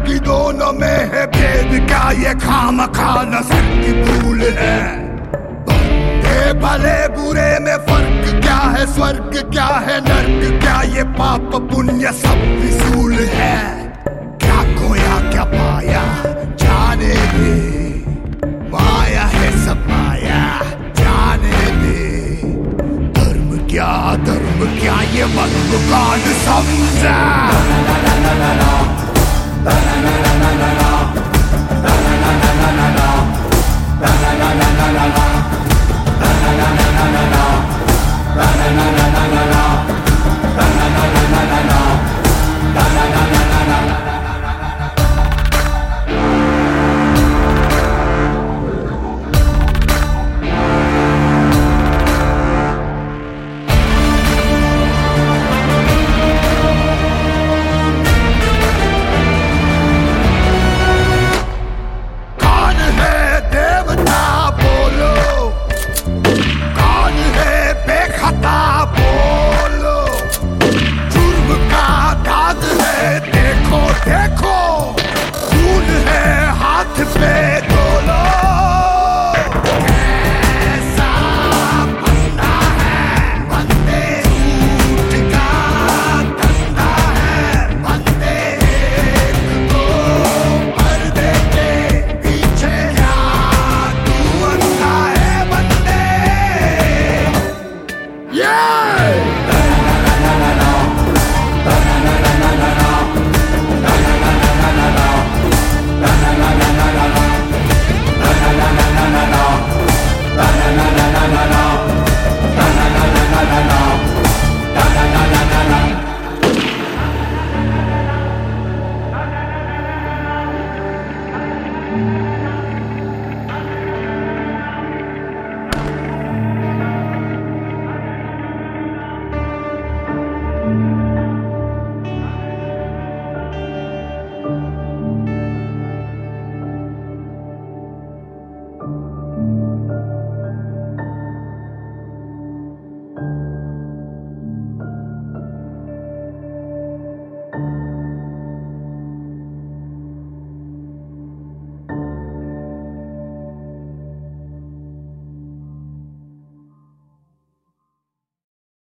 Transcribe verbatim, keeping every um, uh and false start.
बाकी दोनों में है भेद क्या, ये खामखा नजर की भूल है। बंदे भले बुरे में फर्क क्या है, स्वर्ग क्या है नर्क क्या, ये पाप पुण्य सब फिजूल है। क्या खोया क्या पाया जाने दे, माया है सब माया जाने दे। धर्म क्या धर्म क्या ये वक्त कौन समझा। La la la la la la